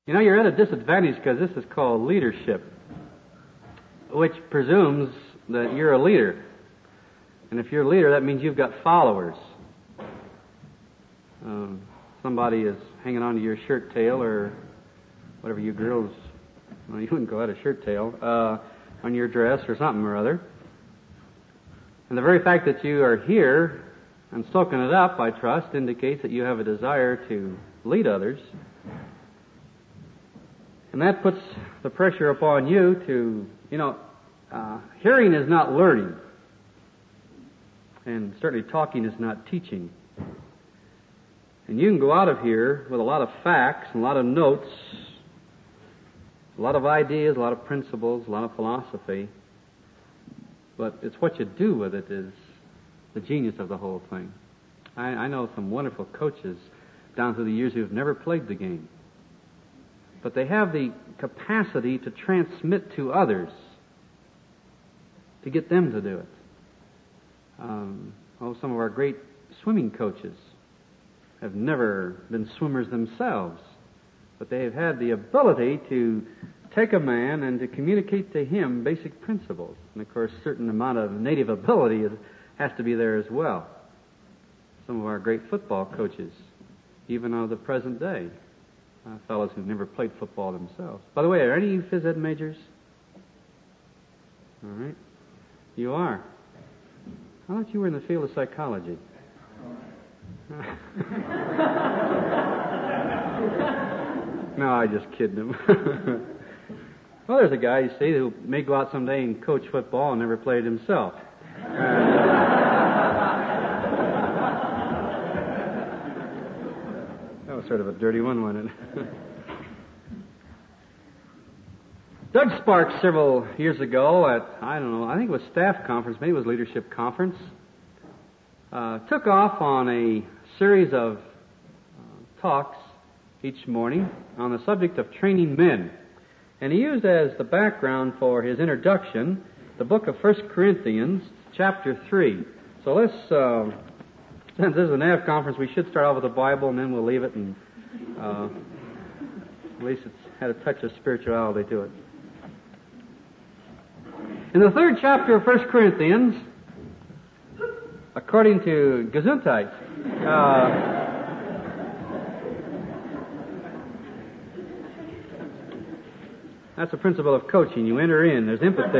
You know, you're at a disadvantage because this is called leadership, which presumes that you're a leader. And if you're a leader, that means you've got followers. Somebody is hanging onto your shirt tail or whatever you girls, well, you wouldn't call that a shirt tail, on your dress or something or other. And the very fact that you are here and soaking it up, I trust, indicates that you have a desire to lead others. And that puts the pressure upon you to, hearing is not learning. And certainly talking is not teaching. And you can go out of here with a lot of facts, and a lot of notes, a lot of ideas, a lot of principles, a lot of philosophy. But it's what you do with it is the genius of the whole thing. I know some wonderful coaches down through the years who have never played the game. But they have the capacity to transmit to others, to get them to do it. Some of our great swimming coaches have never been swimmers themselves, but they have had the ability to take a man and to communicate to him basic principles. And of course, a certain amount of native ability has to be there as well. Some of our great football coaches, even of the present day, fellows who've never played football themselves. By the way, are any of you phys ed majors? All right. You are. I thought you were in the field of psychology. No, I just kidding him. Well, there's a guy, you see, who may go out someday and coach football and never played himself. That was sort of a dirty one, wasn't it? Doug Sparks, several years ago at, I think it was staff conference, maybe it was leadership conference, took off on a series of talks each morning on the subject of training men. And he used as the background for his introduction the book of 1 Corinthians, chapter 3. So let's, since this is an AF conference, we should start off with the Bible and then we'll leave it, and at least it's had a touch of spirituality to it. In the 3rd chapter of 1 Corinthians, according to Gesundheit, that's the principle of coaching. You enter in, there's empathy.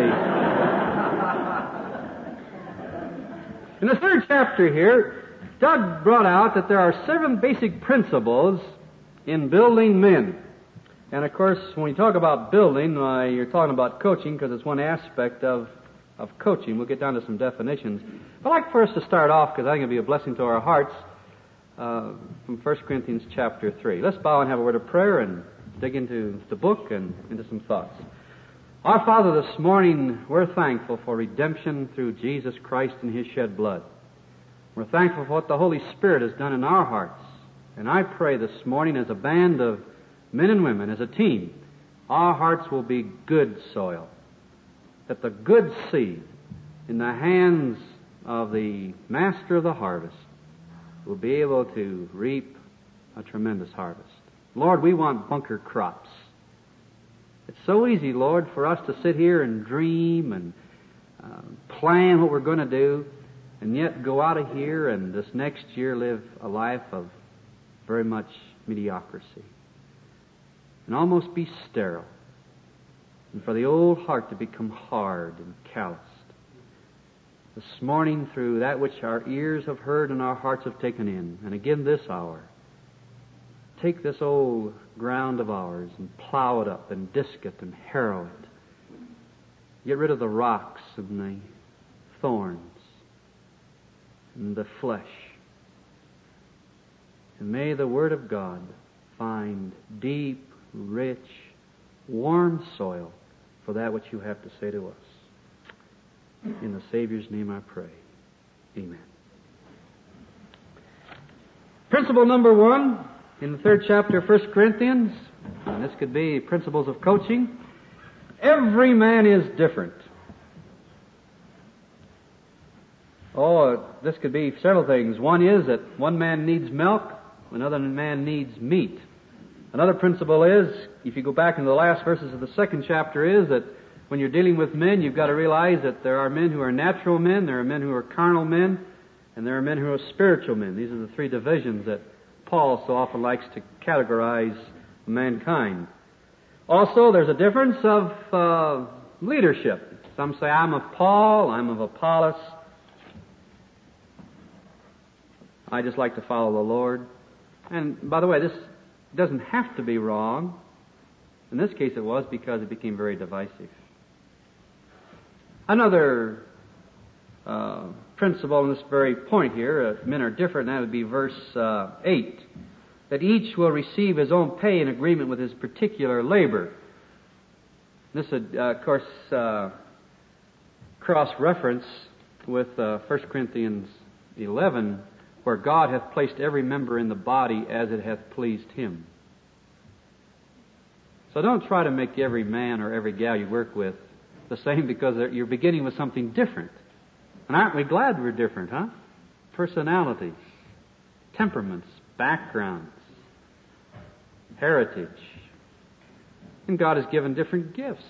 In the 3rd chapter here, Doug brought out that there are 7 basic principles in building men. And of course, when we talk about building, you're talking about coaching because it's one aspect of coaching. We'll get down to some definitions. I'd like for us to start off, because I think it'll be a blessing to our hearts, from 1 Corinthians chapter 3. Let's bow and have a word of prayer and dig into the book and into some thoughts. Our Father, this morning, we're thankful for redemption through Jesus Christ and His shed blood. We're thankful for what the Holy Spirit has done in our hearts. And I pray this morning, as a band of men and women, as a team, our hearts will be good soil, that the good seed in the hands of the Master of the harvest will be able to reap a tremendous harvest. Lord, we want bunker crops. It's so easy, Lord, for us to sit here and dream and plan what we're going to do, and yet go out of here and this next year live a life of very much mediocrity and almost be sterile, and for the old heart to become hard and calloused. This morning, through that which our ears have heard and our hearts have taken in, and again this hour, take this old ground of ours and plow it up and disc it and harrow it. Get rid of the rocks and the thorns and the flesh. And may the Word of God find deep, rich, warm soil for that which you have to say to us. In the Savior's name I pray. Amen. Principle number 1 in the 3rd chapter of 1 Corinthians, and this could be principles of coaching. Every man is different. This could be several things. One is that one man needs milk, another man needs meat. Another principle is, if you go back into the last verses of the second chapter, is that when you're dealing with men, you've got to realize that there are men who are natural men, there are men who are carnal men, and there are men who are spiritual men. These are the three divisions that Paul so often likes to categorize mankind. Also, there's a difference of leadership. Some say, I'm of Paul, I'm of Apollos. I just like to follow the Lord. And by the way, this doesn't have to be wrong. In this case it was, because it became very divisive. Another principle in this very point here, men are different, and that would be verse 8. That each will receive his own pay in agreement with his particular labor. This would, of course, cross-reference with 1 Corinthians 11, where God hath placed every member in the body as it hath pleased Him. So don't try to make every man or every gal you work with the same, because you're beginning with something different. And aren't we glad we're different, huh? Personalities, temperaments, backgrounds, heritage. And God has given different gifts.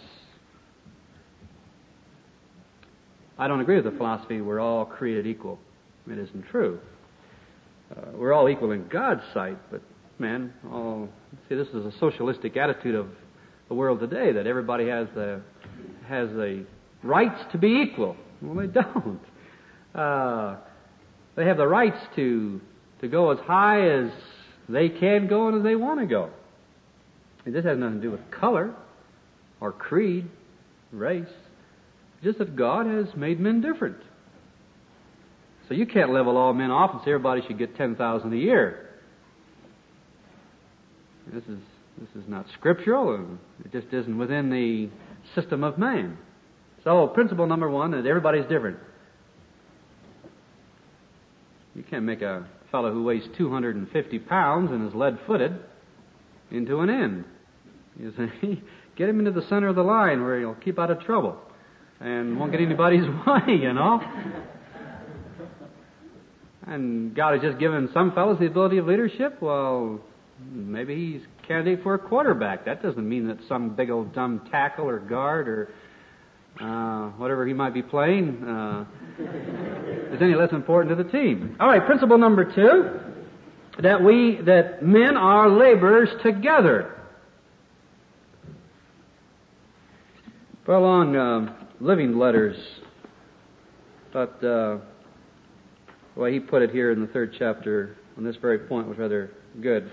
I don't agree with the philosophy we're all created equal. It isn't true. We're all equal in God's sight, but man, this is a socialistic attitude of the world today, that everybody has the rights to be equal. Well, they don't. They have the rights to go as high as they can go and as they want to go. And this has nothing to do with color or creed, race. Just that God has made men different. So you can't level all men off and say everybody should get $10,000 a year. This is not scriptural, and it just isn't within the system of man. So principle number one, that everybody's different. You can't make a fellow who weighs 250 pounds and is lead-footed into an end. You see, get him into the center of the line where he'll keep out of trouble and won't get anybody's way, you know. And God has just given some fellows the ability of leadership. Well, maybe he's a candidate for a quarterback. That doesn't mean that some big old dumb tackle or guard or whatever he might be playing is any less important to the team. All right, principle number 2, that men are laborers together. Well, on Living Letters, but the way he put it here in the 3rd chapter on this very point was rather good.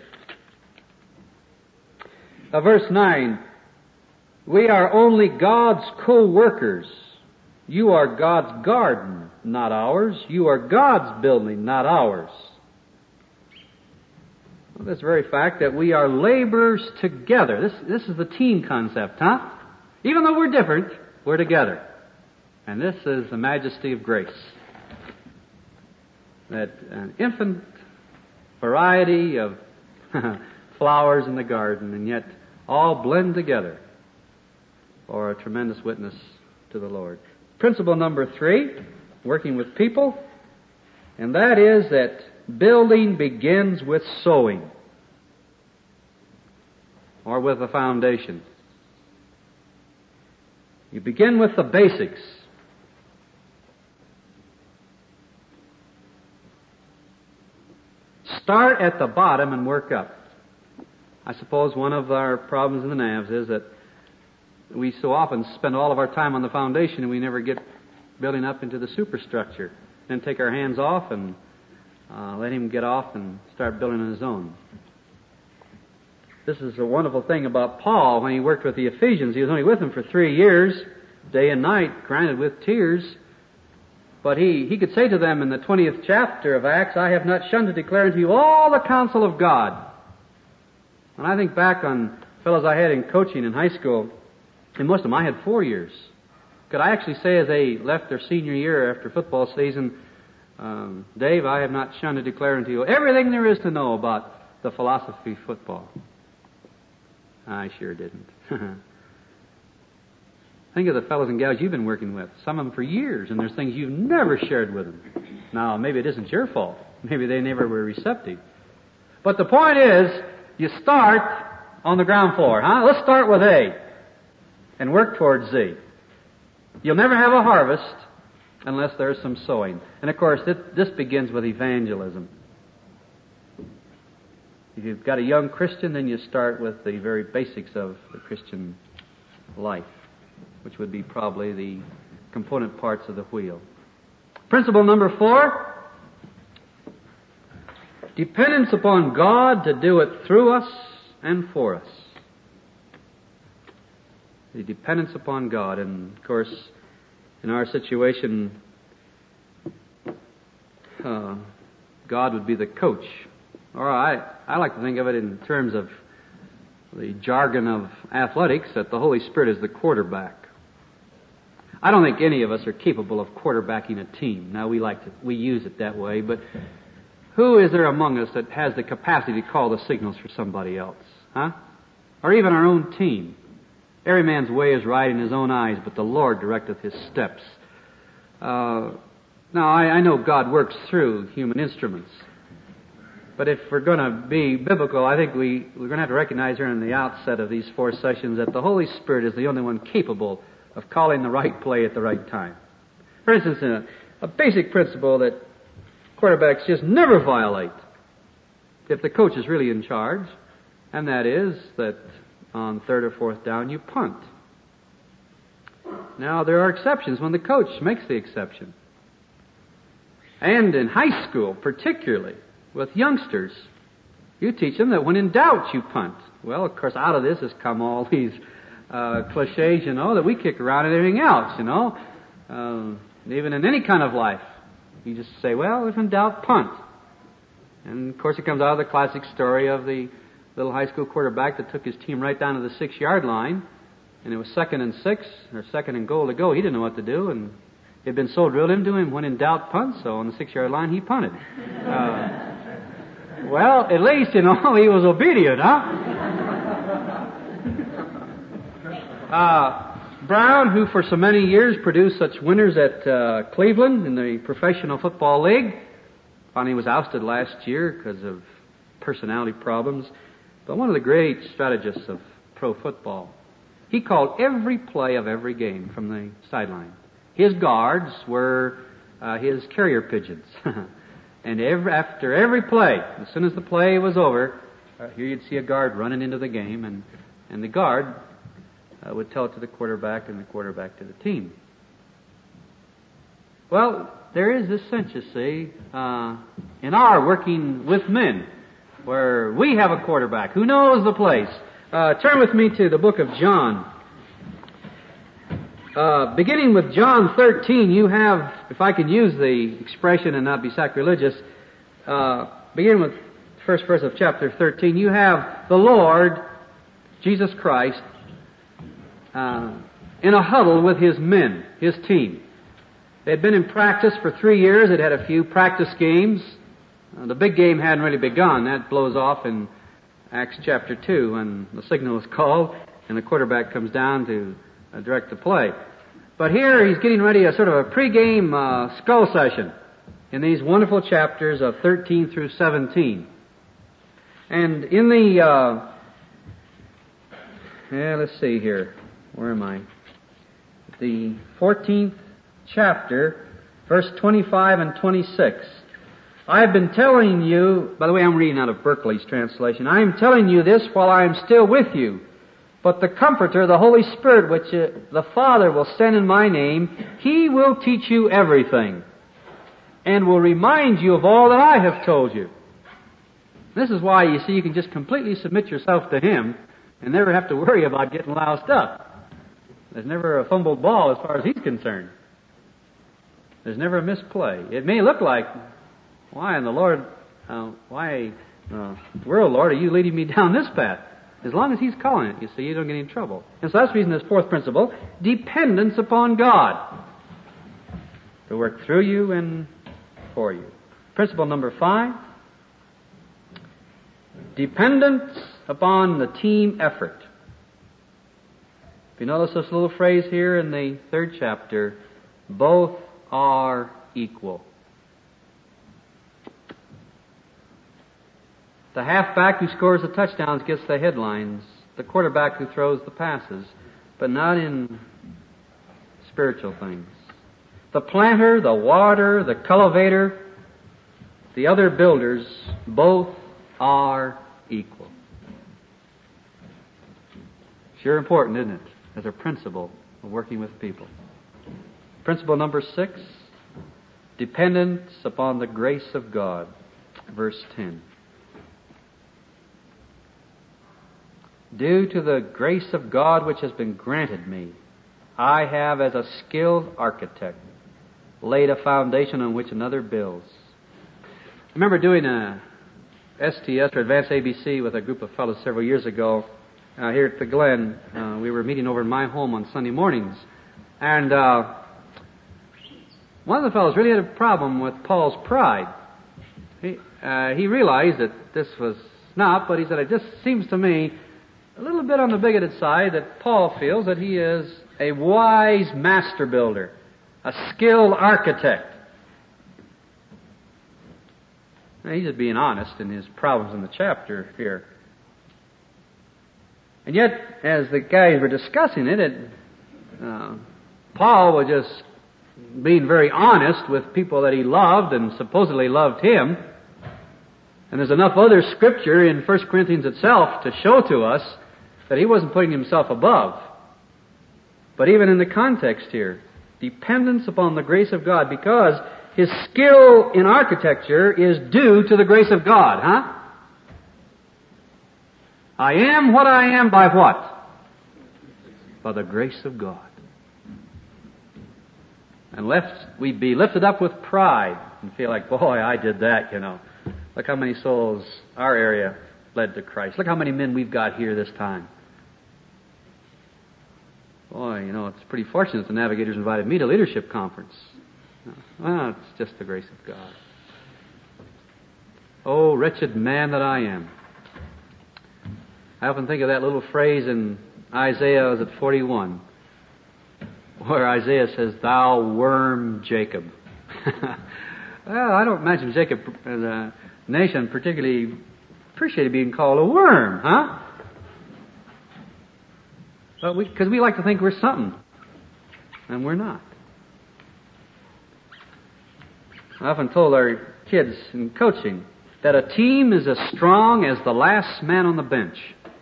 Verse 9, we are only God's co-workers. You are God's garden, not ours. You are God's building, not ours. Well, this very fact that we are laborers together. This is the team concept, huh? Even though we're different, we're together. And this is the majesty of grace. That an infinite variety of flowers in the garden, and yet all blend together for a tremendous witness to the Lord. Principle number 3, working with people, and that is that building begins with sowing, or with a foundation. You begin with the basics. Start at the bottom and work up. I suppose one of our problems in the Navs is that we so often spend all of our time on the foundation and we never get building up into the superstructure. Then take our hands off and let him get off and start building on his own. This is a wonderful thing about Paul when he worked with the Ephesians. He was only with them for 3 years, day and night, granted with tears. But he could say to them in the 20th chapter of Acts, I have not shunned to declare unto you all the counsel of God. When I think back on fellows I had in coaching in high school, and most of them I had 4 years. Could I actually say as they left their senior year after football season, Dave, I have not shunned to declare unto you everything there is to know about the philosophy of football. I sure didn't. Think of the fellows and gals you've been working with, some of them for years, and there's things you've never shared with them. Now, maybe it isn't your fault. Maybe they never were receptive. But the point is, you start on the ground floor, huh? Let's start with A and work towards Z. You'll never have a harvest unless there's some sowing. And of course, this begins with evangelism. If you've got a young Christian, then you start with the very basics of the Christian life, which would be probably the component parts of the wheel. Principle number 4, dependence upon God to do it through us and for us. The dependence upon God. And of course, in our situation, God would be the coach. Or I like to think of it in terms of the jargon of athletics, that the Holy Spirit is the quarterback. I don't think any of us are capable of quarterbacking a team. Now, we use it that way, but who is there among us that has the capacity to call the signals for somebody else? Huh? Or even our own team. Every man's way is right in his own eyes, but the Lord directeth his steps. Now, I know God works through human instruments. But if we're going to be biblical, I think we're going to have to recognize here in the outset of these 4 sessions that the Holy Spirit is the only one capable of calling the right play at the right time. For instance, a basic principle that quarterbacks just never violate if the coach is really in charge, and that is that on 3rd or 4th down you punt. Now, there are exceptions when the coach makes the exception. And in high school, particularly, with youngsters, you teach them that when in doubt, you punt. Well, of course, out of this has come all these cliches, that we kick around and everything else, even in any kind of life. You just say, well, if in doubt, punt. And, of course, it comes out of the classic story of the little high school quarterback that took his team right down to the 6-yard line, and it was 2nd and 6, or 2nd and goal to go. He didn't know what to do, and it had been so drilled into him, when in doubt, punt, so on the 6-yard line, he punted. Well, at least, he was obedient, Brown, who for so many years produced such winners at Cleveland in the Professional Football League, finally was ousted last year because of personality problems, but one of the great strategists of pro football. He called every play of every game from the sideline. His guards were his carrier pigeons. And after every play, as soon as the play was over, here you'd see a guard running into the game, and the guard would tell it to the quarterback, and the quarterback to the team. Well, there is this sense, you see, in our working with men, where we have a quarterback who knows the place. Turn with me to the book of John. Beginning with John 13, you have, if I can use the expression and not be sacrilegious, beginning with the first verse of chapter 13, you have the Lord, Jesus Christ, in a huddle with his men, his team. They had been in practice for 3 years. They'd had a few practice games. The big game hadn't really begun. That blows off in Acts chapter 2 when the signal is called and the quarterback comes down to direct the play. But here he's getting ready a sort of a pre-game skull session in these wonderful chapters of 13 through 17. And in the, let's see here. Where am I? The 14th chapter, verse 25 and 26. I have been telling you, by the way, I'm reading out of Berkeley's translation. I am telling you this while I am still with you. But the Comforter, the Holy Spirit, which the Father will send in my name, He will teach you everything and will remind you of all that I have told you. This is why, you see, you can just completely submit yourself to Him and never have to worry about getting loused up. There's never a fumbled ball as far as He's concerned. There's never a misplay. It may look like, why in the Lord, world, Lord, are you leading me down this path? As long as He's calling it, you see, you don't get any trouble. And so that's the reason this fourth principle, dependence upon God to work through you and for you. Principle number 5, dependence upon the team effort. If you notice this little phrase here in the 3rd chapter, both are equal. The halfback who scores the touchdowns gets the headlines. The quarterback who throws the passes. But not in spiritual things. The planter, the water, the cultivator, the other builders, both are equal. Sure important, isn't it? As a principle of working with people. Principle number 6, dependence upon the grace of God. Verse 10. Due to the grace of God which has been granted me, I have, as a skilled architect, laid a foundation on which another builds. I remember doing a STS, or Advanced ABC, with a group of fellows several years ago here at the Glen. We were meeting over in my home on Sunday mornings. And one of the fellows really had a problem with Paul's pride. He realized that this was not, but he said, it just seems to me a little bit on the bigoted side that Paul feels that he is a wise master builder, a skilled architect. Now, he's just being honest in his problems in the chapter here. And yet, as the guys were discussing it, Paul was just being very honest with people that he loved and supposedly loved him. And there's enough other scripture in 1 Corinthians itself to show to us that he wasn't putting himself above. But even in the context here, dependence upon the grace of God, because his skill in architecture is due to the grace of God, huh? I am what I am by what? By the grace of God. And lest we be lifted up with pride and feel like, boy, I did that, Look how many souls our area led to Christ. Look how many men we've got here this time. Boy, it's pretty fortunate the Navigators invited me to leadership conference. Well, it's just the grace of God. Oh, wretched man that I am. I often think of that little phrase in Isaiah, is it 41, where Isaiah says, "Thou worm Jacob." Well, I don't imagine Jacob as a nation particularly appreciated being called a worm, huh? But because we like to think we're something, and we're not. I often told our kids in coaching that a team is as strong as the last man on the bench.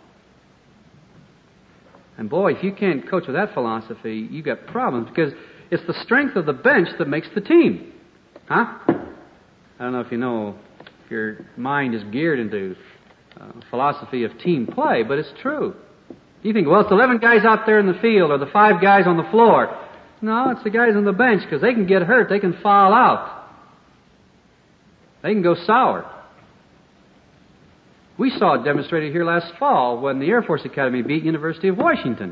And boy, if you can't coach with that philosophy, you got problems, because it's the strength of the bench that makes the team. Huh? I don't know if you know, if your mind is geared into philosophy of team play, but it's true. You think, well, it's 11 guys out there in the field, or the 5 guys on the floor. No, it's the guys on the bench, because they can get hurt, they can foul out. They can go sour. We saw it demonstrated here last fall when the Air Force Academy beat University of Washington.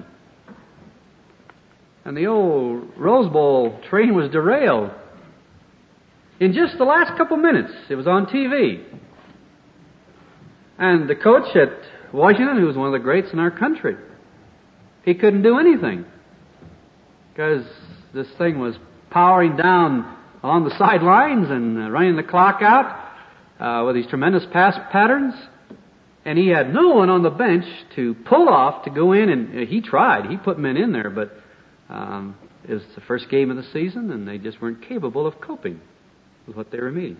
And the old Rose Bowl train was derailed. In just the last couple minutes, it was on TV. And the coach at Washington, who was one of the greats in our country, he couldn't do anything because this thing was powering down on the sidelines and running the clock out with these tremendous pass patterns. And he had no one on the bench to pull off to go in, and he tried. He put men in there, but it was the first game of the season, and they just weren't capable of coping with what they were meeting.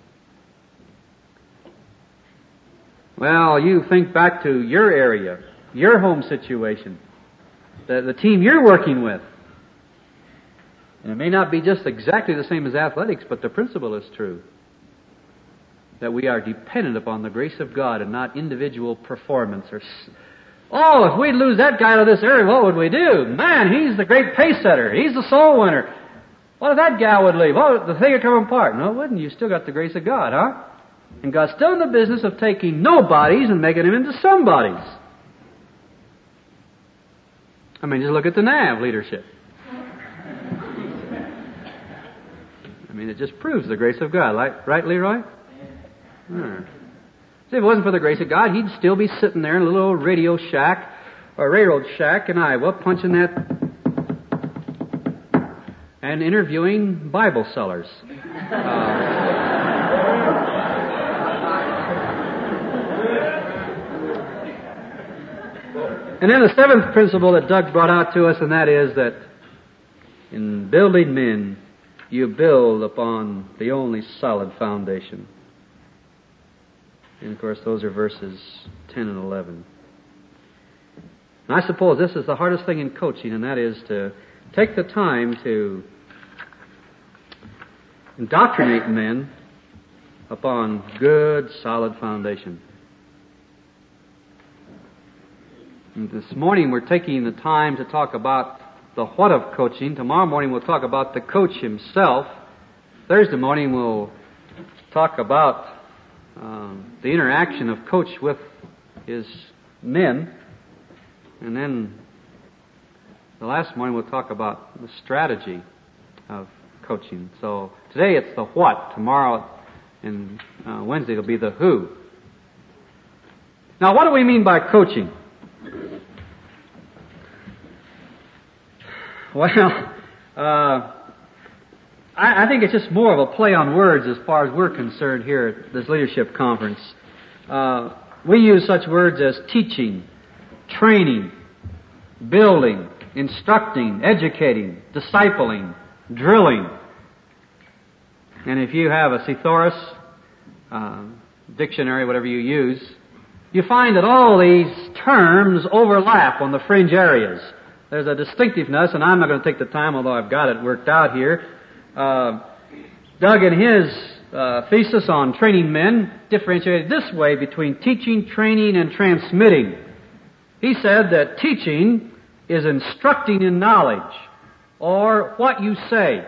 Well, you think back to your area, your home situation, the team you're working with. And it may not be just exactly the same as athletics, but the principle is true. That we are dependent upon the grace of God and not individual performance. If we'd lose that guy to this area, what would we do? Man, he's the great pace setter. He's the soul winner. What if that guy would leave? Oh, the thing would come apart. No, it wouldn't. You still got the grace of God, huh? And God's still in the business of taking nobodies and making them into somebodies. I mean, just look at the NAV leadership. I mean, it just proves the grace of God. Right, Leroy? See, if it wasn't for the grace of God, he'd still be sitting there in a little old radio shack or railroad shack in Iowa, punching that and interviewing Bible sellers. And then the seventh principle that Doug brought out to us, and that is that in building men, you build upon the only solid foundation. And of course, those are verses 10 and 11. And I suppose this is the hardest thing in coaching, and that is to take the time to indoctrinate men upon good, solid foundation. And this morning we're taking the time to talk about the what of coaching. Tomorrow morning we'll talk about the coach himself. Thursday morning we'll talk about the interaction of coach with his men. And then the last morning we'll talk about the strategy of coaching. So today it's the what. Tomorrow and Wednesday it'll be the who. Now what do we mean by coaching? Well, I think it's just more of a play on words as far as we're concerned here at this leadership conference. We use such words as teaching, training, building, instructing, educating, discipling, drilling. And if you have a thesaurus, dictionary, whatever you use, you find that all these terms overlap on the fringe areas. There's a distinctiveness, and I'm not going to take the time, although I've got it worked out here. Doug, in his thesis on training men, differentiated this way between teaching, training, and transmitting. He said that teaching is instructing in knowledge, or what you say.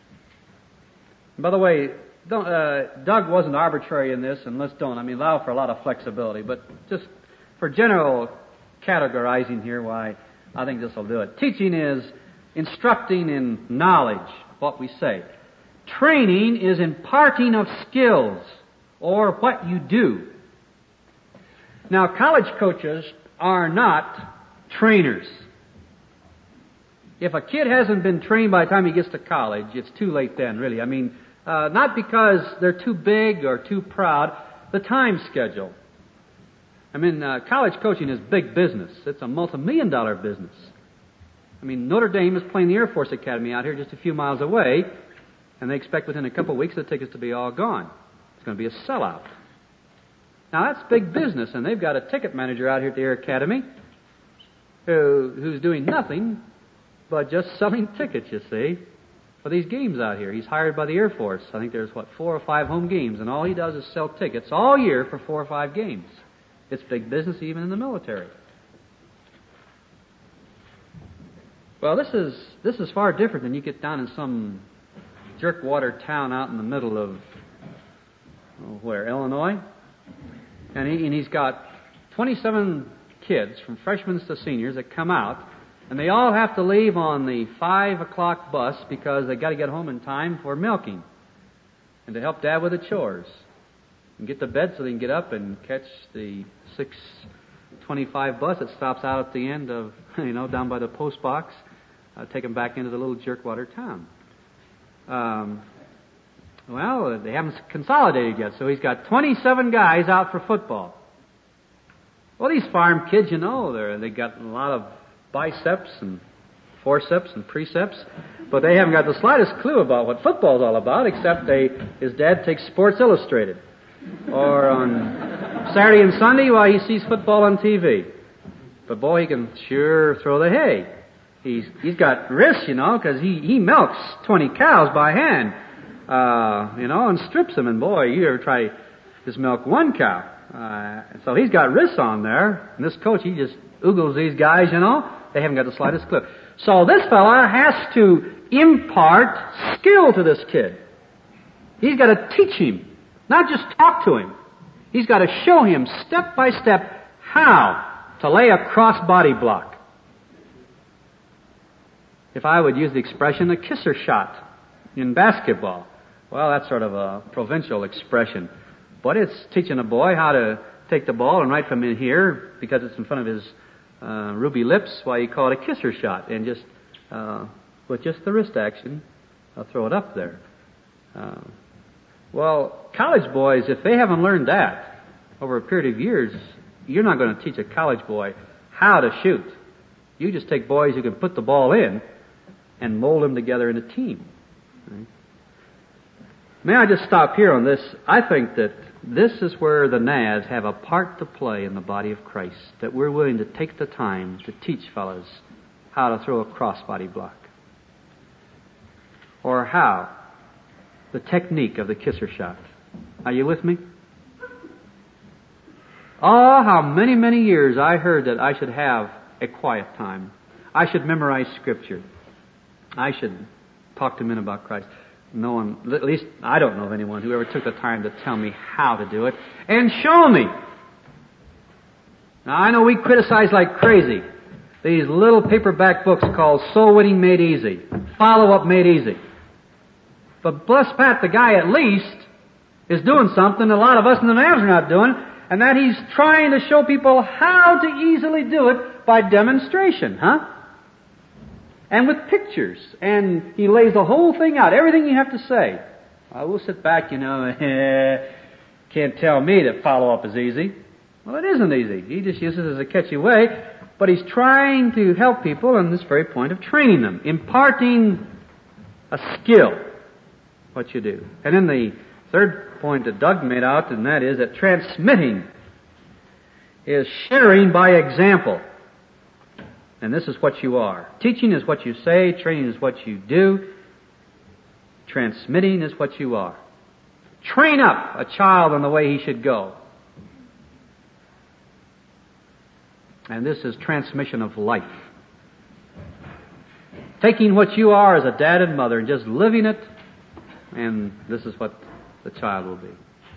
By the way, Doug wasn't arbitrary in this, and allow for a lot of flexibility, but just for general categorizing here, why I think this will do it. Teaching is instructing in knowledge, what we say. Training is imparting of skills, or what you do. Now, college coaches are not trainers. If a kid hasn't been trained by the time he gets to college, it's too late then, really. Not because they're too big or too proud, the time schedule. College coaching is big business. It's a multi-million-dollar business. Notre Dame is playing the Air Force Academy out here just a few miles away, and they expect within a couple of weeks the tickets to be all gone. It's going to be a sellout. Now, that's big business, and they've got a ticket manager out here at the Air Academy who's doing nothing but just selling tickets, you see, for these games out here. He's hired by the Air Force. I think there's, 4 or 5 home games, and all he does is sell tickets all year for 4 or 5 games. It's big business even in the military. Well, this is far different than you get down in some jerkwater town out in the middle of, Illinois? And he's got 27 kids, from freshmen to seniors, that come out, and they all have to leave on the 5 o'clock bus because they got to get home in time for milking and to help Dad with the chores and get to bed so they can get up and catch the 6:25 bus that stops out at the end of, down by the post box, take them back into the little jerkwater town. They haven't consolidated yet, so he's got 27 guys out for football. Well, these farm kids, they got a lot of biceps and forceps and precepts, but they haven't got the slightest clue about what football's all about, except his dad takes Sports Illustrated. Or on Saturday and Sunday, he sees football on TV. But boy, he can sure throw the hay. He's got wrists, because he milks 20 cows by hand, and strips them. And boy, you ever try just milk one cow? So he's got wrists on there. And this coach, he just oogles these guys, They haven't got the slightest clue. So this fella has to impart skill to this kid. He's got to teach him. Not just talk to him. He's got to show him step by step how to lay a cross-body block. If I would use the expression, a kisser shot in basketball. Well, that's sort of a provincial expression. But it's teaching a boy how to take the ball and right from in here, because it's in front of his ruby lips, why you call it a kisser shot. And just, with just the wrist action, I'll throw it up there. College boys, if they haven't learned that over a period of years, you're not going to teach a college boy how to shoot. You just take boys who can put the ball in and mold them together in a team. Right? May I just stop here on this? I think that this is where the NAS have a part to play in the body of Christ, that we're willing to take the time to teach fellows how to throw a crossbody block. Or how the technique of the kisser shot. Are you with me? Oh, how many, many years I heard that I should have a quiet time. I should memorize Scripture. I should talk to men about Christ. No one, at least I don't know of anyone who ever took the time to tell me how to do it and show me. Now, I know we criticize like crazy these little paperback books called Soul Winning Made Easy, Follow Up Made Easy. But bless Pat, the guy at least is doing something a lot of us in the NAVs are not doing, and that he's trying to show people how to easily do it by demonstration, and with pictures. And he lays the whole thing out, everything you have to say. We'll sit back, can't tell me that follow-up is easy. Well, it isn't easy. He just uses it as a catchy way, but he's trying to help people on this very point of training them, imparting a skill, what you do. And then the third point that Doug made out, and that is that transmitting is sharing by example. And this is what you are. Teaching is what you say. Training is what you do. Transmitting is what you are. Train up a child in the way he should go. And this is transmission of life. Taking what you are as a dad and mother and just living it, and this is what the child will be.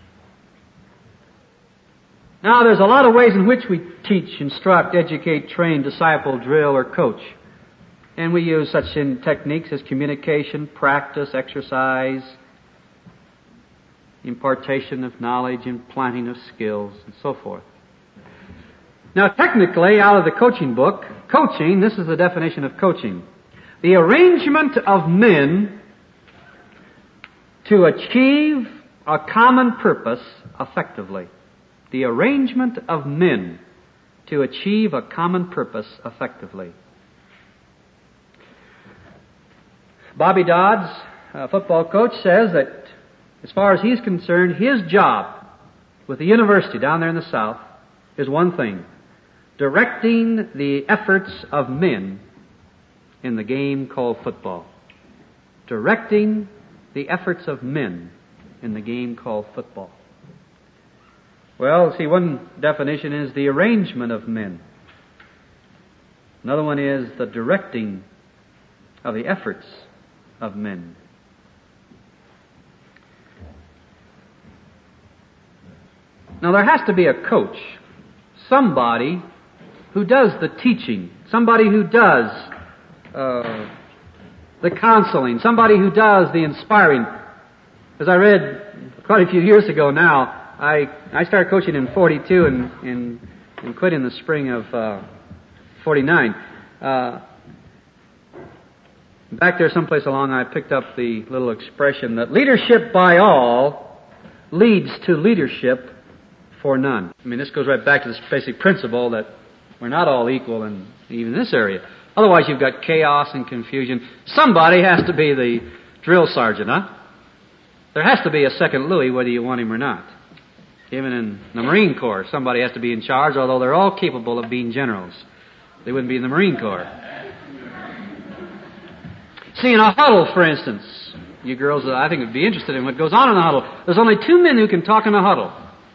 Now, there's a lot of ways in which we teach, instruct, educate, train, disciple, drill, or coach. And we use such techniques as communication, practice, exercise, impartation of knowledge, implanting of skills, and so forth. Now, technically, out of the coaching book, coaching, this is the definition of coaching: the arrangement of men to achieve a common purpose effectively. The arrangement of men to achieve a common purpose effectively. Bobby Dodds, a football coach, says that as far as he's concerned, his job with the university down there in the South is one thing: directing the efforts of men in the game called football. Directing the efforts of men in the game called football. Well, see, one definition is the arrangement of men. Another one is the directing of the efforts of men. Now, there has to be a coach, somebody who does the teaching, somebody who does the counseling, somebody who does the inspiring. As I read quite a few years ago now, I started coaching in 42 and quit in the spring of 49. Back there someplace along, I picked up the little expression that leadership by all leads to leadership for none. I mean, this goes right back to this basic principle that we're not all equal in even this area. Otherwise, you've got chaos and confusion. Somebody has to be the drill sergeant, There has to be a second Louis, whether you want him or not. Even in the Marine Corps, somebody has to be in charge, although they're all capable of being generals. They wouldn't be in the Marine Corps. See, in a huddle, for instance, you girls, I think, would be interested in what goes on in a huddle. There's only two men who can talk in a huddle.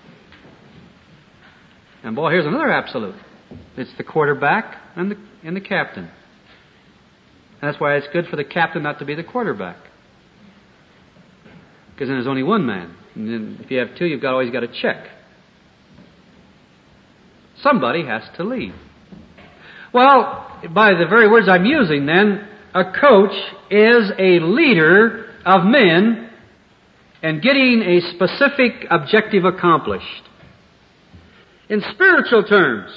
And boy, here's another absolute. It's the quarterback and the captain. And that's why it's good for the captain not to be the quarterback. Because then there's only one man. And then if you have two, you've always got to check. Somebody has to lead. Well, by the very words I'm using then, a coach is a leader of men and getting a specific objective accomplished. In spiritual terms,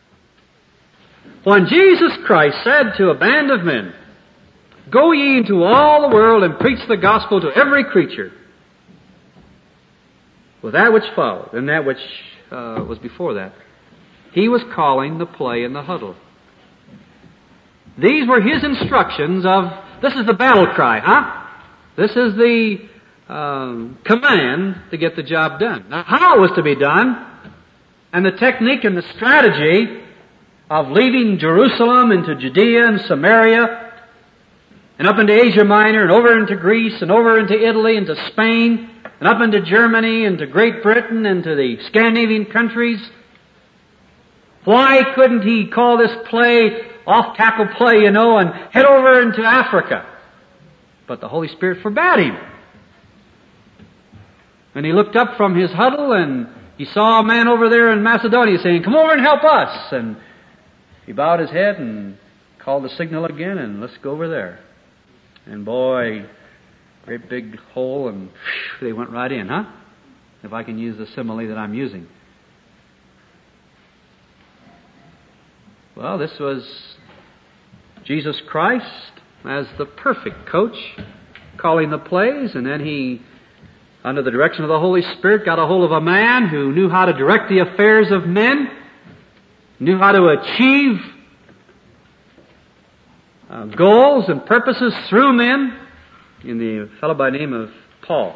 when Jesus Christ said to a band of men, "Go ye into all the world and preach the gospel to every creature," with that which followed and that which was before that, He was calling the play in the huddle. These were his instructions this is the battle cry, huh? This is the command to get the job done. Now, how it was to be done, and the technique and the strategy of leaving Jerusalem into Judea and Samaria, and up into Asia Minor, and over into Greece, and over into Italy, into Spain, and up into Germany, into Great Britain, into the Scandinavian countries. Why couldn't he call this play off-tackle play, and head over into Africa? But the Holy Spirit forbade him. And he looked up from his huddle, and he saw a man over there in Macedonia saying, "Come over and help us." And he bowed his head and called the signal again, and let's go over there. And boy, great big hole, and they went right in, huh? If I can use the simile that I'm using. Well, this was Jesus Christ as the perfect coach, calling the plays, and then he, under the direction of the Holy Spirit, got a hold of a man who knew how to direct the affairs of men, knew how to achieve goals and purposes through men, in the fellow by the name of Paul.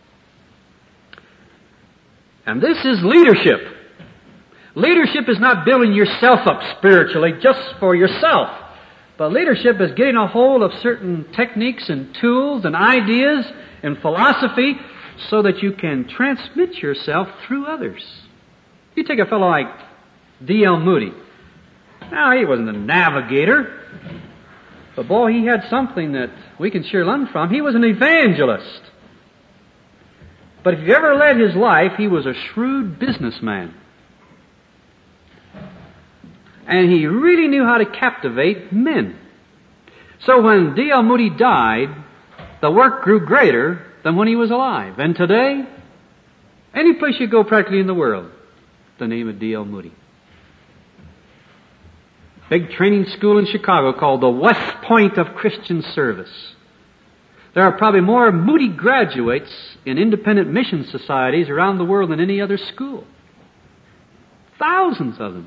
And this is leadership. Leadership is not building yourself up spiritually just for yourself. But leadership is getting a hold of certain techniques and tools and ideas and philosophy so that you can transmit yourself through others. You take a fellow like D.L. Moody. Now, he wasn't a navigator, but boy, he had something that we can sure learn from. He was an evangelist. But if you ever led his life, he was a shrewd businessman. And he really knew how to captivate men. So when D.L. Moody died, the work grew greater than when he was alive. And today, any place you go practically in the world, the name of D.L. Moody. Big training school in Chicago called the West Point of Christian Service. There are probably more Moody graduates in independent mission societies around the world than any other school. Thousands of them.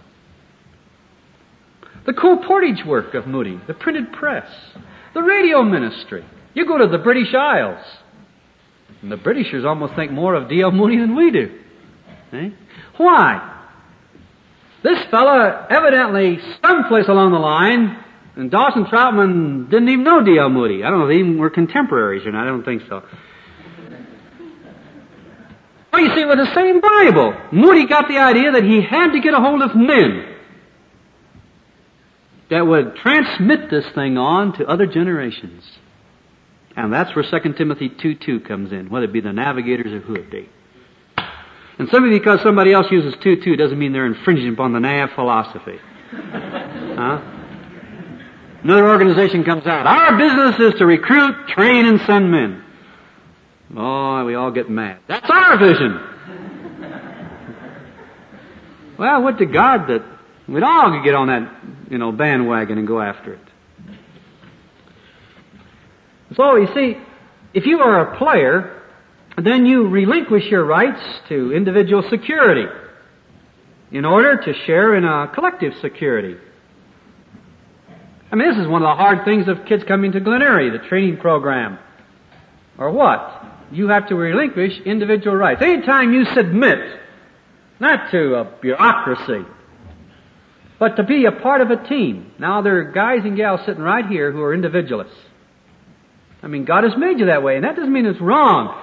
The co-portage work of Moody, the printed press, the radio ministry. You go to the British Isles, and the Britishers almost think more of D.L. Moody than we do. Eh? Why? This fella evidently, someplace along the line, and Dawson Troutman didn't even know D.L. Moody. I don't know if they even were contemporaries or not. I don't think so. Well, you see, with the same Bible, Moody got the idea that he had to get a hold of men that would transmit this thing on to other generations. And that's where 2 Timothy 2:2 comes in, whether it be the navigators or who it be. And simply because somebody else uses 2:2 doesn't mean they're infringing upon the nav philosophy. Huh? Another organization comes out. Our business is to recruit, train, and send men. Oh, we all get mad. That's our vision. Well, would to God that we'd all get on that, bandwagon and go after it. So, you see, if you are a player, then you relinquish your rights to individual security in order to share in a collective security. I mean, this is one of the hard things of kids coming to Glen Eyrie, the training program. Or what? You have to relinquish individual rights. Anytime you submit, not to a bureaucracy, but to be a part of a team. Now, there are guys and gals sitting right here who are individualists. I mean, God has made you that way, and that doesn't mean it's wrong.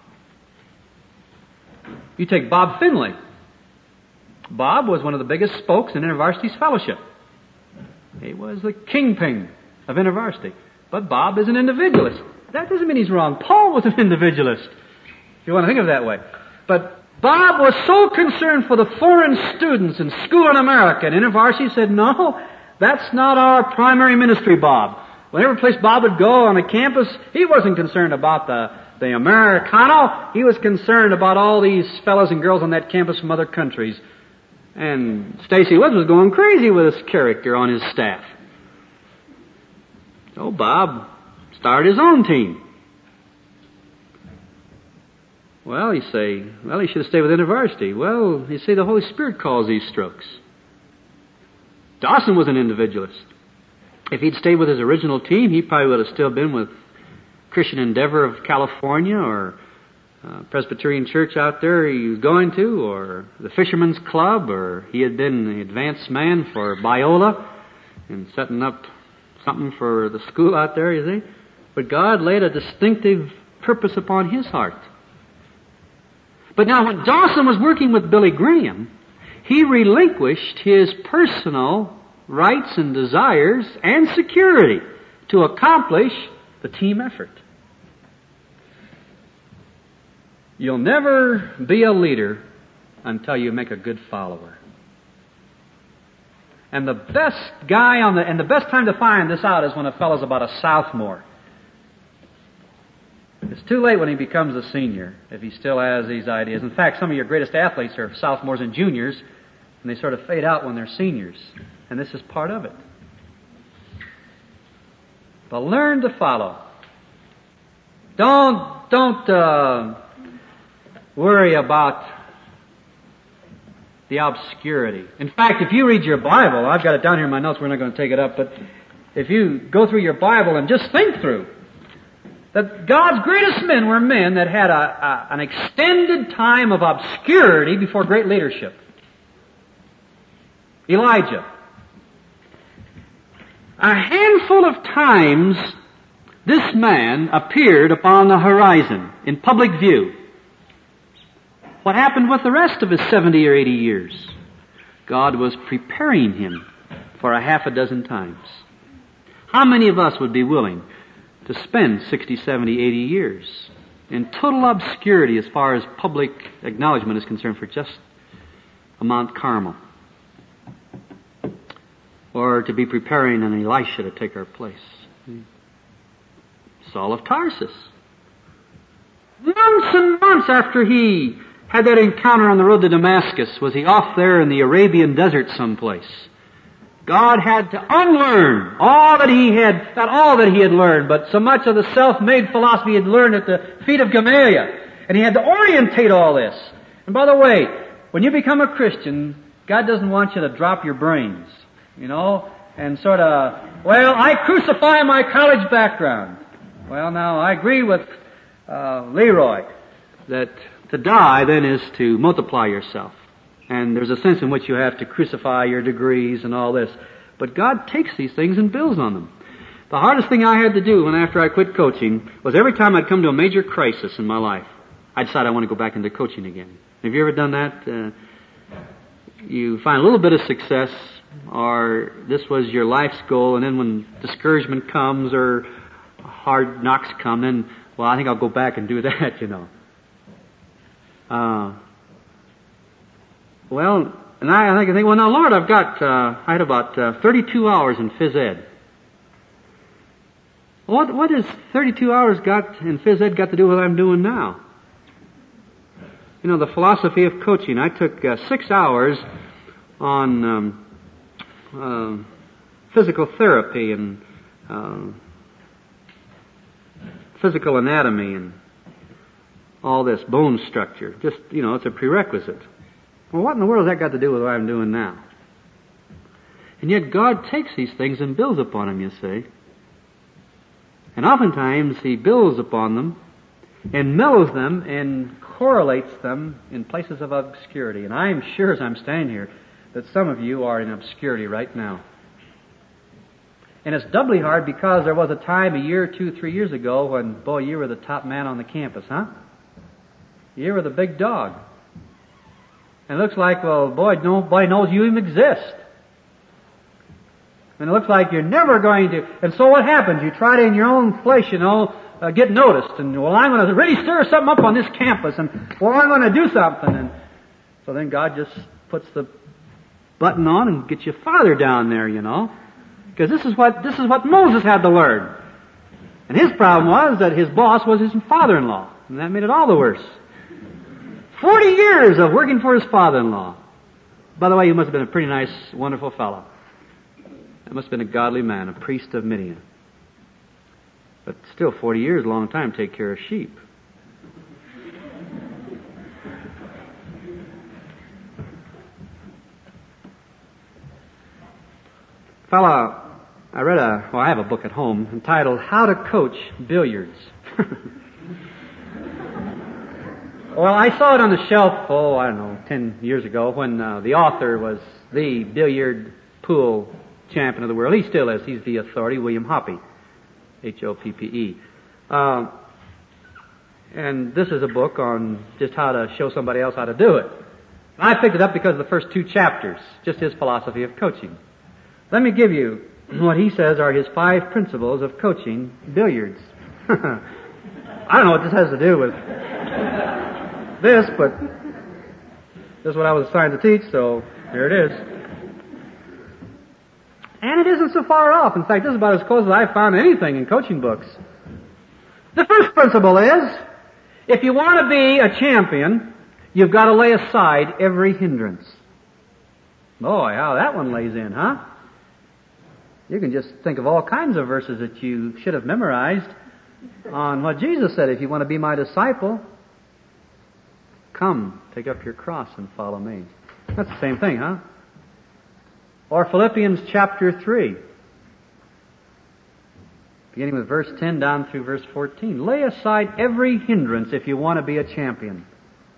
You take Bob Finley. Bob was one of the biggest spokes in InterVarsity's fellowship. He was the kingpin of InterVarsity. But Bob is an individualist. That doesn't mean he's wrong. Paul was an individualist, if you want to think of it that way. But Bob was so concerned for the foreign students in school in America, and InterVarsity said, no, that's not our primary ministry, Bob. Whenever place Bob would go on a campus, he wasn't concerned about the Americano. He was concerned about all these fellows and girls on that campus from other countries. And Stacy Woods was going crazy with this character on his staff. So Bob started his own team. Well, you say, he should have stayed with InterVarsity. Well, you say the Holy Spirit calls these strokes. Dawson was an individualist. If he'd stayed with his original team, he probably would have still been with Christian Endeavor of California, or Presbyterian Church out there he was going to, or the Fisherman's Club, or he had been the advanced man for Biola and setting up something for the school out there, you see. But God laid a distinctive purpose upon his heart. But now when Dawson was working with Billy Graham, he relinquished his personal rights and desires and security to accomplish the team effort. You'll never be a leader until you make a good follower. And the best guy and the best time to find this out is when a fellow's about a sophomore. It's too late when he becomes a senior if he still has these ideas. In fact, some of your greatest athletes are sophomores and juniors, and they sort of fade out when they're seniors. And this is part of it. But learn to follow. Don't worry about the obscurity. In fact, if you read your Bible, I've got it down here in my notes, we're not going to take it up, but if you go through your Bible and just think through that God's greatest men were men that had an extended time of obscurity before great leadership. Elijah. A handful of times this man appeared upon the horizon in public view. What happened with the rest of his 70 or 80 years? God was preparing him for a half a dozen times. How many of us would be willing to spend 60, 70, 80 years in total obscurity as far as public acknowledgement is concerned for just a Mount Carmel? Or to be preparing an Elisha to take our place? Saul of Tarsus. Months and months after he had that encounter on the road to Damascus, was he off there in the Arabian desert someplace. God had to unlearn all that he had, not all that he had learned, but so much of the self-made philosophy he had learned at the feet of Gamaliel. And he had to orientate all this. And by the way, when you become a Christian, God doesn't want you to drop your brains, and sort of, I crucify my college background. Well, now, I agree with Leroy that to die then is to multiply yourself. And there's a sense in which you have to crucify your degrees and all this. But God takes these things and builds on them. The hardest thing I had to do after I quit coaching was every time I'd come to a major crisis in my life, I decided I want to go back into coaching again. Have you ever done that? You find a little bit of success, or this was your life's goal, and then when discouragement comes or hard knocks come, then, I think I'll go back and do that, And I think, now, Lord, I had about 32 hours in phys ed. What has 32 hours in phys ed got to do with what I'm doing now? The philosophy of coaching. I took 6 hours on physical therapy and physical anatomy and all this bone structure. Just, it's a prerequisite. Well, what in the world has that got to do with what I'm doing now? And yet God takes these things and builds upon them, you see. And oftentimes He builds upon them and mellows them and correlates them in places of obscurity. And I am sure as I'm standing here that some of you are in obscurity right now. And it's doubly hard because there was a time a year, 2, 3 years ago when, you were the top man on the campus, huh? You were the big dog. And it looks like, nobody knows you even exist. And it looks like you're never going to. And so what happens? You try to, in your own flesh, get noticed. And, I'm going to really stir something up on this campus. And, I'm going to do something. And so then God just puts the button on and gets you farther down there, Because this is what Moses had to learn. And his problem was that his boss was his father-in-law. And that made it all the worse. 40 years of working for his father-in-law. By the way, he must have been a pretty nice, wonderful fellow. That must have been a godly man, a priest of Midian. But still, 40 years, a long time to take care of sheep. I have a book at home entitled How to Coach Billiards. Well, I saw it on the shelf, 10 years ago when the author was the billiard pool champion of the world. He still is. He's the authority, William Hoppe. Hoppe. And this is a book on just how to show somebody else how to do it. I picked it up because of the first 2 chapters, just his philosophy of coaching. Let me give you what he says are his 5 principles of coaching billiards. I don't know what this has to do with this, but this is what I was assigned to teach, so here it is. And it isn't so far off. In fact, this is about as close as I've found anything in coaching books. The first principle is, if you want to be a champion, you've got to lay aside every hindrance. Boy, how that one lays in, huh? You can just think of all kinds of verses that you should have memorized on what Jesus said. If you want to be my disciple, come, take up your cross and follow me. That's the same thing, huh? Or Philippians chapter 3, beginning with verse 10 down through verse 14. Lay aside every hindrance if you want to be a champion.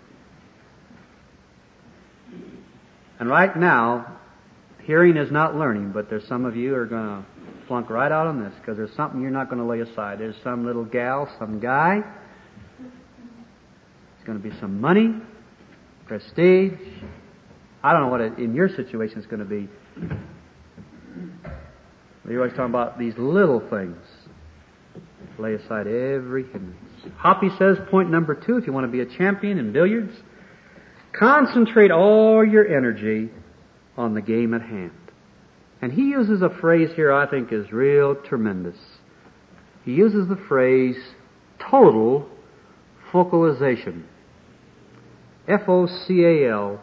And right now, hearing is not learning, but there's some of you who are going to flunk right out on this because there's something you're not going to lay aside. There's some little gal, some guy. It's going to be some money, prestige. I don't know what in your situation is going to be. You're always talking about these little things. Lay aside every hindrance. Hoppe says, point number 2, if you want to be a champion in billiards, concentrate all your energy on the game at hand. And he uses a phrase here I think is real tremendous. He uses the phrase total focalization. Focalization.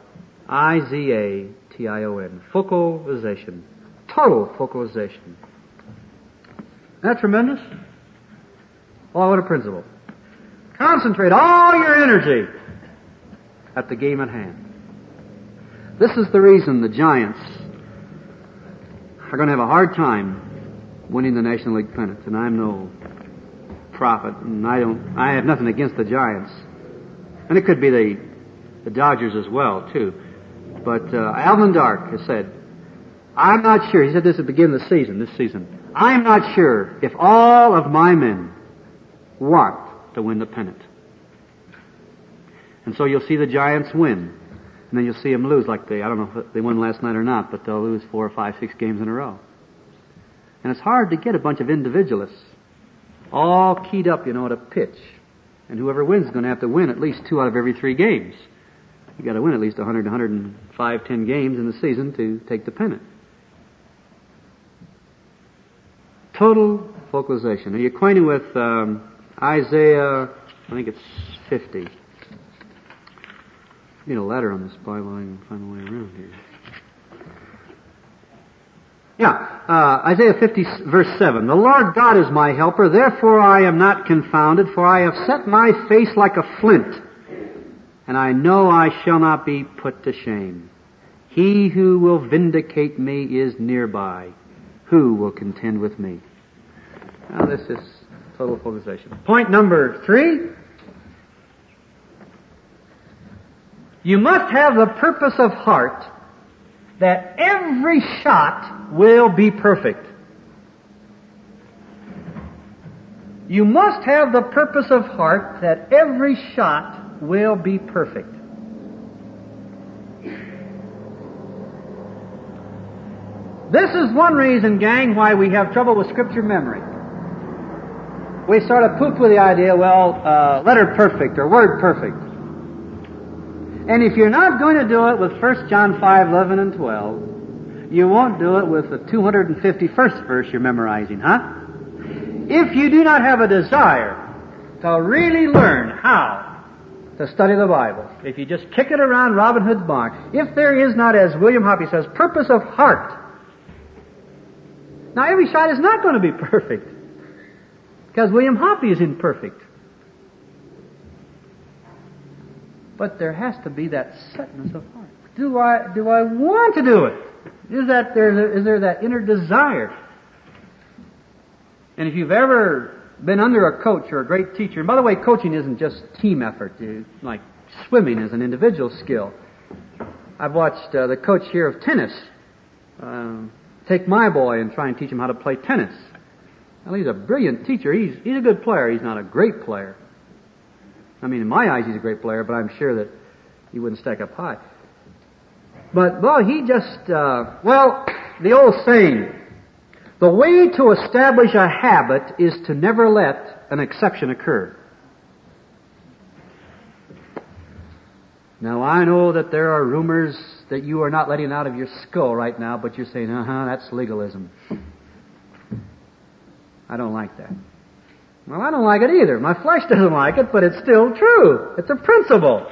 Focalization. Total focalization. Isn't that tremendous? Oh, what a principle. Concentrate all your energy at the game at hand. This is the reason the Giants are going to have a hard time winning the National League pennant. And I'm no prophet, and I have nothing against the Giants. And it could be the Dodgers as well, too. But Alvin Dark has said, I'm not sure, he said this at the beginning of this season, I'm not sure if all of my men want to win the pennant. And so you'll see the Giants win. And then you'll see them lose like I don't know if they won last night or not, but they'll lose 4 or 5, 6 games in a row. And it's hard to get a bunch of individualists all keyed up, to pitch. And whoever wins is going to have to win at least 2 out of every 3 games. You've got to win at least 100, 105, 10 games in the season to take the pennant. Total focalization. Are you acquainted with Isaiah, I think it's 50. I need a letter on this Bible. I can find my way around here. Isaiah 50, verse 7. The Lord God is my helper, therefore I am not confounded, for I have set my face like a flint, and I know I shall not be put to shame. He who will vindicate me is nearby. Who will contend with me? Now this is total focalization. Point number 3. You must have the purpose of heart that every shot will be perfect. You must have the purpose of heart that every shot will be perfect. This is one reason, gang, why we have trouble with Scripture memory. We sort of poo-poo the idea, letter perfect or word perfect. And if you're not going to do it with 1 John 5, 11 and 12, you won't do it with the 251st verse you're memorizing, huh? If you do not have a desire to really learn how to study the Bible, if you just kick it around Robin Hood's barn, if there is not, as William Hoppe says, purpose of heart. Now, every shot is not going to be perfect, because William Hoppe is imperfect. But there has to be that setness of heart. Do I want to do it? is there that inner desire. And if you've ever been under a coach or a great teacher, and by the way, coaching isn't just team effort, like swimming is an individual skill. I've watched the coach here of tennis take my boy and try and teach him how to play tennis. Well, he's a brilliant teacher. He's a good player. He's not a great player. I mean, in my eyes, he's a great player, but I'm sure that he wouldn't stack up high. But, well, he just, the old saying, the way to establish a habit is to never let an exception occur. Now, I know that there are rumors that you are not letting out of your skull right now, but you're saying, that's legalism. I don't like that. Well, I don't like it either. My flesh doesn't like it, but it's still true. It's a principle.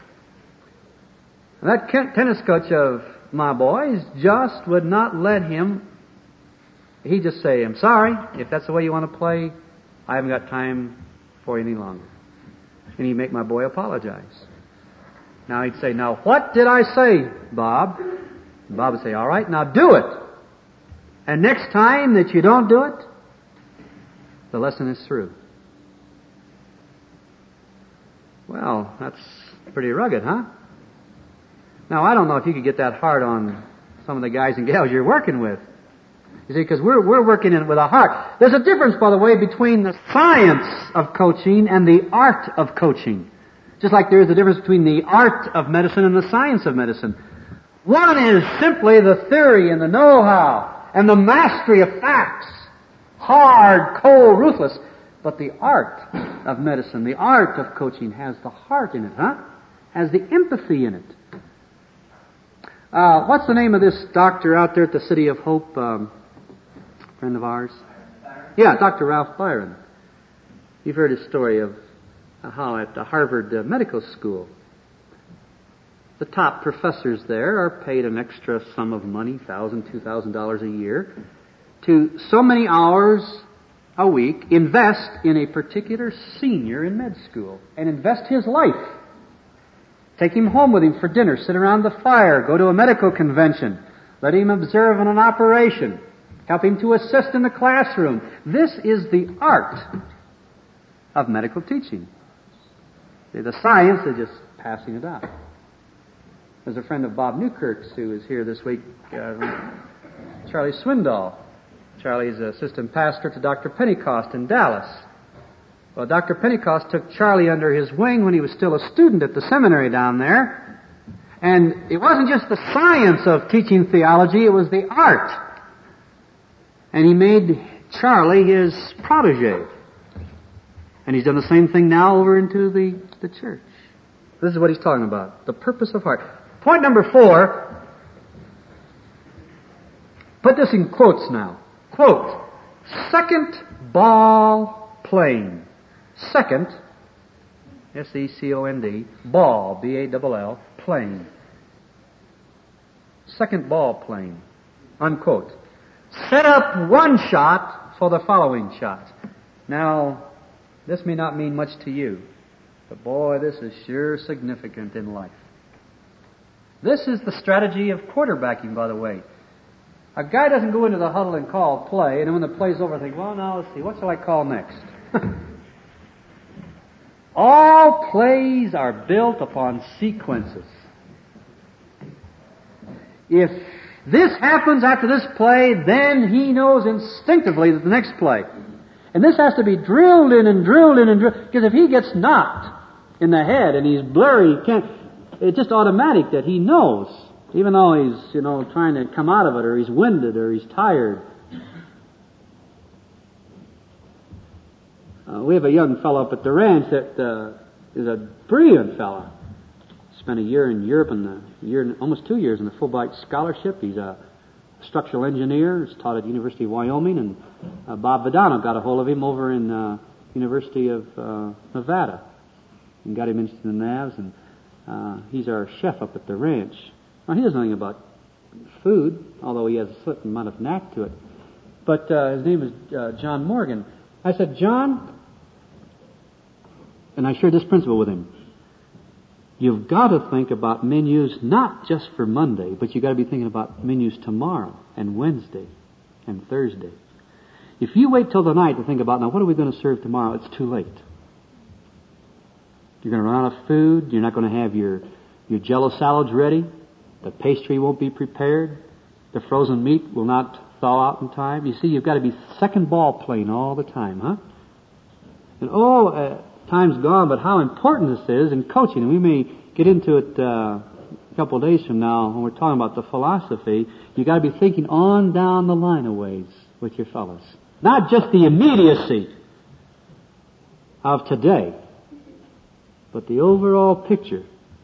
And that tennis coach of my boys just would not let him. He'd just say, I'm sorry, if that's the way you want to play, I haven't got time for you any longer. And he'd make my boy apologize. Now he'd say, now what did I say, Bob? And Bob would say, all right, now do it. And next time that you don't do it, the lesson is through. Well, that's pretty rugged, huh? Now, I don't know if you could get that hard on some of the guys and gals you're working with. You see, because we're working in it with a heart. There's a difference, by the way, between the science of coaching and the art of coaching. Just like there is a difference between the art of medicine and the science of medicine. One is simply the theory and the know-how and the mastery of facts. Hard, cold, ruthless. But the art of medicine, the art of coaching has the heart in it, has the empathy in it. What's the name of this doctor out there at the City of Hope, friend of ours? Yeah, Dr. Ralph Byron. You've heard his story of how at the Harvard Medical School, the top professors there are paid an extra sum of money, $1,000, $2,000 a year, to so many hours a week invest in a particular senior in med school and invest his life. Take him home with him for dinner, sit around the fire, go to a medical convention, let him observe in an operation, help him to assist in the classroom. This is the art of medical teaching. The science is just passing it on. There's a friend of Bob Newkirk's who is here this week, Charlie Swindoll. Charlie's assistant pastor to Dr. Pentecost in Dallas. Well, Dr. Pentecost took Charlie under his wing when he was still a student at the seminary down there. And it wasn't just the science of teaching theology, it was the art. And he made Charlie his protege. And he's done the same thing now over into the church. This is what he's talking about. The purpose of heart. Point number 4. Put this in quotes now. Quote, second ball playing. Second, S-E-C-O-N-D, ball, B-A-L-L, playing. Second ball playing. Unquote. Set up one shot for the following shot. Now, this may not mean much to you, but boy, this is sure significant in life. This is the strategy of quarterbacking, by the way. A guy doesn't go into the huddle and call play, and then when the play's over, think, well, now let's see, what shall I call next? All plays are built upon sequences. If this happens after this play, then he knows instinctively that the next play. And this has to be drilled in and drilled in and drilled. Because if he gets knocked in the head and he's blurry, it's just automatic that he knows. Even though he's, trying to come out of it, or he's winded, or he's tired. We have a young fellow up at the ranch that is a brilliant fellow. Spent a year in Europe and almost 2 years in the Fulbright Scholarship. He's a structural engineer. He's taught at the University of Wyoming, and Bob Vidano got a hold of him over in University of Nevada and got him interested in NAVs, and he's our chef up at the ranch. Now, he doesn't know anything about food, although he has a certain amount of knack to it. But his name is John Morgan. I said, John, and I shared this principle with him. You've got to think about menus not just for Monday, but you've got to be thinking about menus tomorrow and Wednesday and Thursday. If you wait till the night to think about, now what are we going to serve tomorrow, it's too late. You're going to run out of food. You're not going to have your Jello salads ready. The pastry won't be prepared. The frozen meat will not thaw out in time. You see, you've got to be second ball playing all the time, huh? And time's gone, but how important this is in coaching. And we may get into it a couple of days from now when we're talking about the philosophy. You've got to be thinking on down the line a ways with your fellows. Not just the immediacy of today, but the overall picture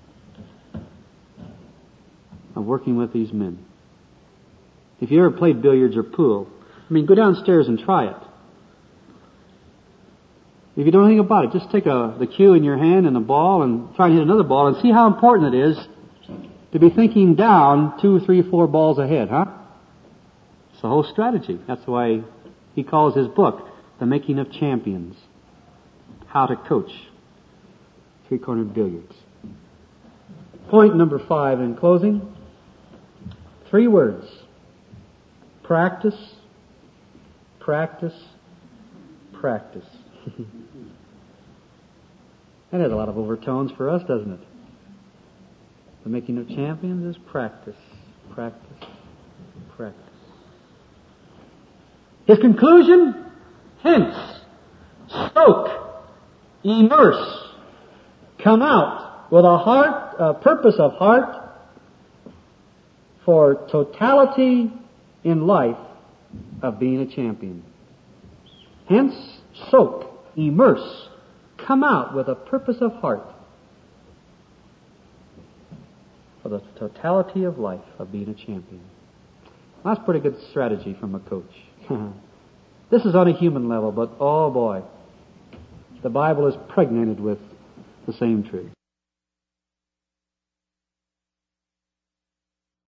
of working with these men. If you ever played billiards or pool, go downstairs and try it. If you don't think about it, just take the cue in your hand and a ball and try and hit another ball and see how important it is to be thinking down 2, 3, 4 balls ahead, huh? It's the whole strategy. That's why he calls his book The Making of Champions. How to Coach Three-Cornered Billiards. Point number 5 in closing. 3 words. Practice, practice, practice. That has a lot of overtones for us, doesn't it? The making of champions is practice, practice, practice. His conclusion? Hence, soak, immerse, come out with a purpose of heart for totality in life of being a champion. Hence, soak, immerse, come out with a purpose of heart for the totality of life of being a champion. That's pretty good strategy from a coach. This is on a human level, but oh boy, the Bible is pregnated with the same truth.